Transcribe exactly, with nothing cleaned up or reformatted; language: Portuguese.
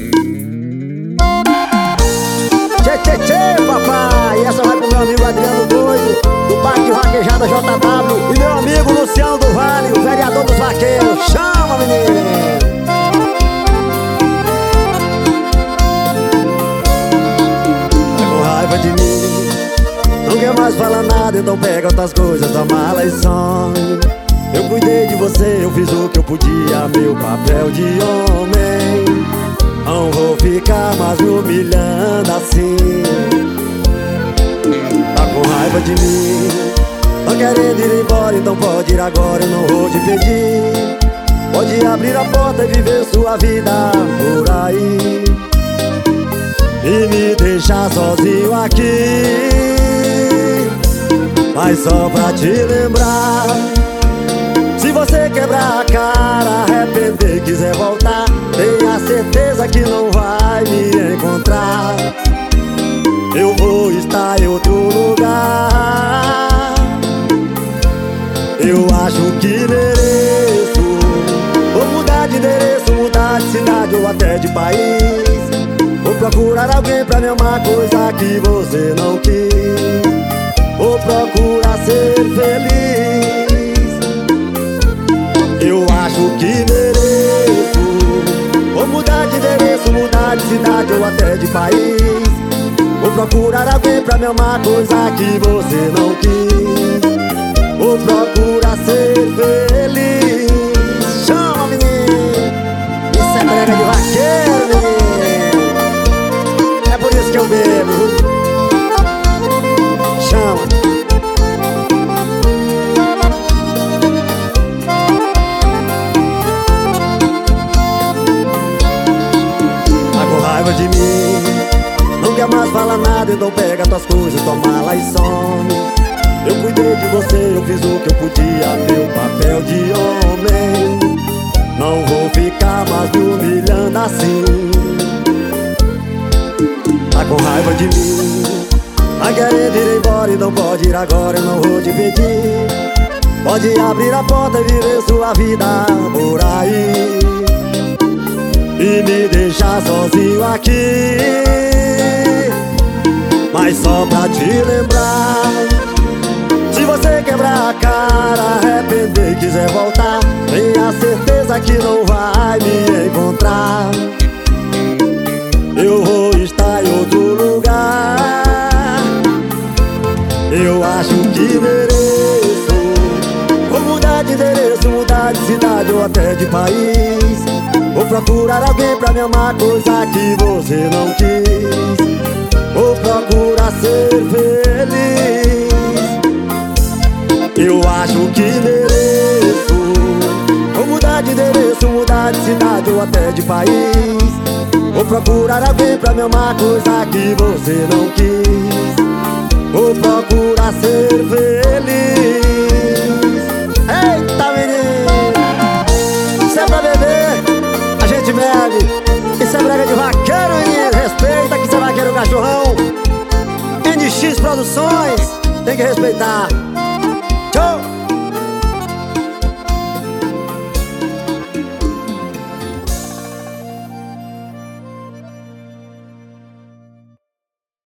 Tchê, tchê, tchê, papai. Essa vai pro meu amigo Adriano Doido, do Parque Vaquejada J W, e meu amigo Luciano do Vale, o vereador dos vaqueiros. Chama, menino! Tá com raiva de mim, não quer mais falar nada, então pega outras coisas da mala e some. Eu cuidei de você, eu fiz o que eu podia, meu papel de homem. Não vou ficar mais me humilhando assim. Tá com raiva de mim, tá querendo ir embora, então pode ir agora, eu não vou te pedir. Pode abrir a porta e viver sua vida por aí, e me deixar sozinho aqui. Mas só pra te lembrar, se você quebrar a cara, arrepender, quiser voltar, tenha certeza que não vai me encontrar. Eu vou estar em outro lugar. Eu acho que mereço. Vou mudar de endereço, mudar de cidade ou até de país. Vou procurar alguém pra me amar, coisa que você não quis. Vou procurar ser feliz. Eu acho que mereço. Vou mudar de endereço, mudar de cidade ou até de país. Vou procurar alguém pra me amar, coisa que você não quis. Vou procurar ser feliz. Chama, menino! Isso é brega de vaqueiro, menino! É por isso que eu bebo. Chama! De mim, não quer mais falar nada, então pega tuas coisas, tua mala e some. Eu cuidei de você, eu fiz o que eu podia, meu papel de homem. Não vou ficar mais me humilhando assim. Tá com raiva de mim, tá querendo ir embora e não pode ir agora, eu não vou te pedir. Pode abrir a porta e viver sua vida por aí, e me deixar sozinho aqui. Mas só pra te lembrar, se você quebrar a cara, arrepender e quiser voltar, tenha certeza que não vai me encontrar. Eu vou estar em outro lugar. Eu acho que mereço. Vou mudar de endereço, mudar de cidade ou até de país. Vou procurar alguém pra me amar, coisa que você não quis. Vou procurar ser feliz. Eu acho que mereço. Vou mudar de endereço, mudar de cidade ou até de país. Vou procurar alguém pra me amar, coisa que você não quis. Vou procurar ser feliz. Eita, menino! Isso é pra beber, a gente bebe. Isso é brega de vaqueiro, menino. Respeita que você é vaqueiro cachorrão. N X Produções, tem que respeitar.